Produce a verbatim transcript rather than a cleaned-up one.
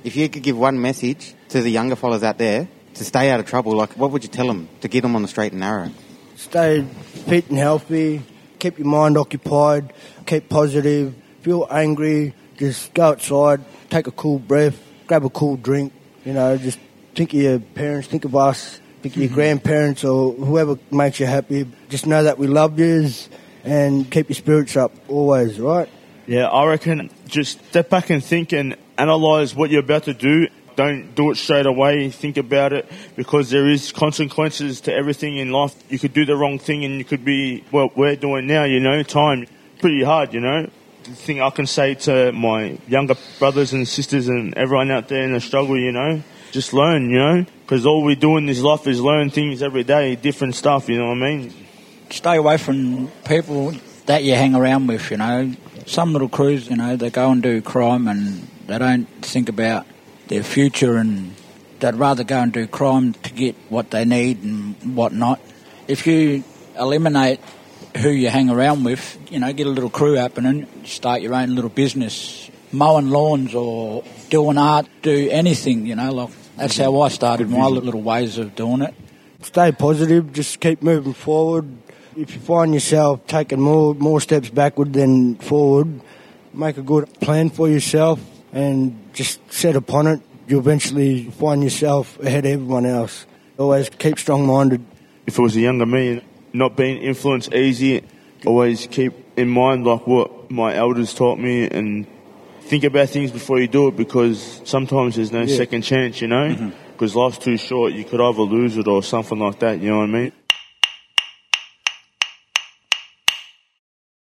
If you could give one message to the younger fellas out there to stay out of trouble, like what would you tell them to get them on the straight and narrow? Stay fit and healthy, keep your mind occupied, keep positive, feel angry, just go outside, take a cool breath, grab a cool drink, you know, just think of your parents, think of us, think of your grandparents or whoever makes you happy. Just know that we love yous and keep your spirits up always, right? Yeah, I reckon just step back and think and analyse what you're about to do. Don't do it straight away. Think about it because there is consequences to everything in life. You could do the wrong thing and you could be, well, we're doing now, you know, time. Pretty hard, you know. The thing I can say to my younger brothers and sisters and everyone out there in the struggle, you know, just learn, you know, because all we do in this life is learn things every day, different stuff, you know what I mean? Stay away from people that you hang around with, you know. Some little crews, you know, they go and do crime and they don't think about their future and they'd rather go and do crime to get what they need and what not. If you eliminate who you hang around with, you know, get a little crew happening, start your own little business, mowing lawns or doing art, do anything, you know, like that's how I started my little ways of doing it. Stay positive, just keep moving forward. If you find yourself taking more more steps backward than forward, make a good plan for yourself and just set upon it. You'll eventually find yourself ahead of everyone else. Always keep strong-minded. If it was a younger me, not being influenced easy, always keep in mind like what my elders taught me and think about things before you do it because sometimes there's no yeah. second chance, you know, because mm-hmm. life's too short. You could either lose it or something like that, you know what I mean?